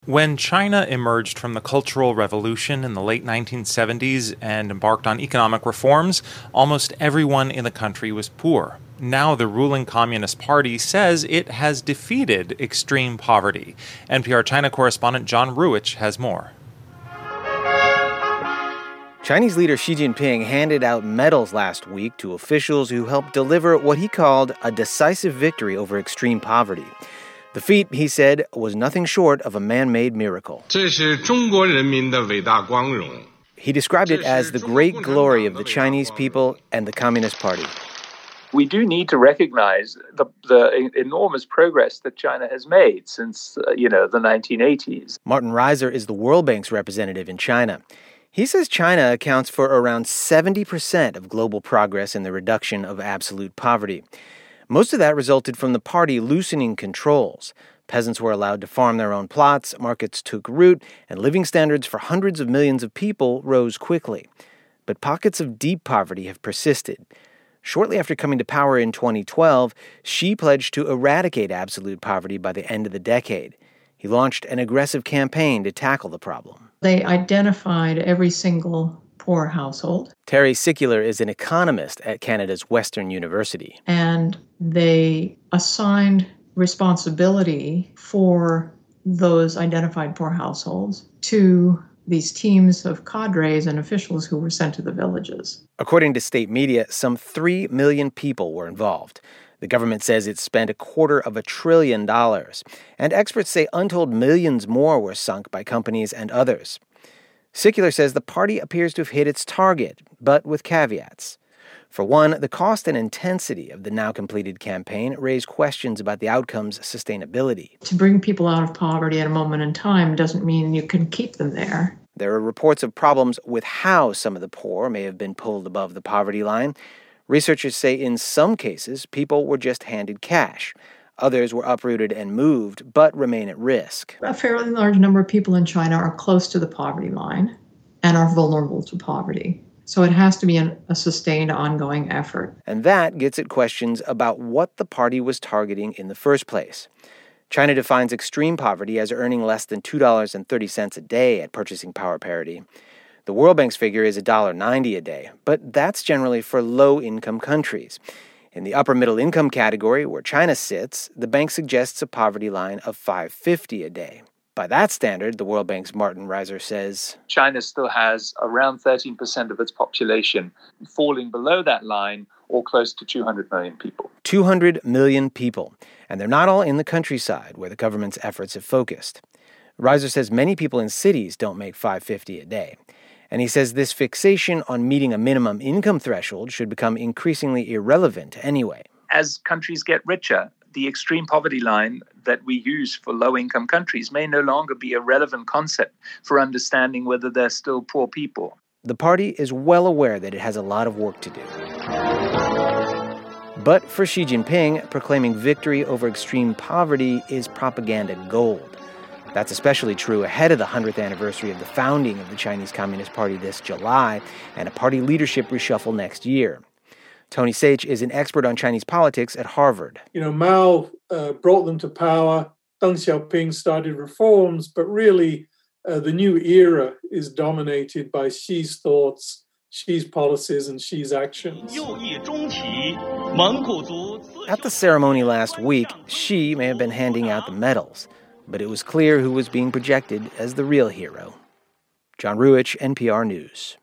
When China emerged from the Cultural Revolution in the late 1970s and embarked on economic reforms, almost everyone in the country was poor. Now the ruling Communist Party says it has defeated extreme poverty. NPR China correspondent John Ruwitch has more. Chinese leader Xi Jinping handed out medals last week to officials who helped deliver what he called a decisive victory over extreme poverty. The feat, he said, was nothing short of a man-made miracle. He described it as the great glory of the Chinese people and the Communist Party. We do need to recognize the enormous progress that China has made since, the 1980s. Martin Reiser is the World Bank's representative in China. He says China accounts for around 70% of global progress in the reduction of absolute poverty. Most of that resulted from the party loosening controls. Peasants were allowed to farm their own plots, markets took root, and living standards for hundreds of millions of people rose quickly. But pockets of deep poverty have persisted. Shortly after coming to power in 2012, Xi pledged to eradicate absolute poverty by the end of the decade. He launched an aggressive campaign to tackle the problem. They identified every single poor household. Terry Sicular is an economist at Canada's Western University. And they assigned responsibility for those identified poor households to these teams of cadres and officials who were sent to the villages. According to state media, some 3 million people were involved. The government says it spent $250 billion, and experts say untold millions more were sunk by companies and others. Sicular says the party appears to have hit its target, but with caveats. For one, the cost and intensity of the now completed campaign raise questions about the outcome's sustainability. To bring people out of poverty at a moment in time doesn't mean you can keep them there. There are reports of problems with how some of the poor may have been pulled above the poverty line. Researchers say in some cases, people were just handed cash. Others were uprooted and moved, but remain at risk. A fairly large number of people in China are close to the poverty line and are vulnerable to poverty. So it has to be a sustained, ongoing effort. And that gets at questions about what the party was targeting in the first place. China defines extreme poverty as earning less than $2.30 a day at purchasing power parity. The World Bank's figure is $1.90 a day, but that's generally for low-income countries. In the upper-middle income category, where China sits, the bank suggests a poverty line of $5.50 a day. By that standard, the World Bank's Martin Reiser says, China still has around 13% of its population falling below that line, or close to 200 million people. 200 million people, and they're not all in the countryside, where the government's efforts have focused. Reiser says many people in cities don't make $5.50 a day. And he says this fixation on meeting a minimum income threshold should become increasingly irrelevant anyway. As countries get richer, the extreme poverty line that we use for low-income countries may no longer be a relevant concept for understanding whether they're still poor people. The party is well aware that it has a lot of work to do. But for Xi Jinping, proclaiming victory over extreme poverty is propaganda gold. That's especially true ahead of the 100th anniversary of the founding of the Chinese Communist Party this July and a party leadership reshuffle next year. Tony Sage is an expert on Chinese politics at Harvard. Mao brought them to power. Deng Xiaoping started reforms, but really the new era is dominated by Xi's thoughts, Xi's policies, and Xi's actions. At the ceremony last week, Xi may have been handing out the medals, but it was clear who was being projected as the real hero. John Ruwitch, NPR News.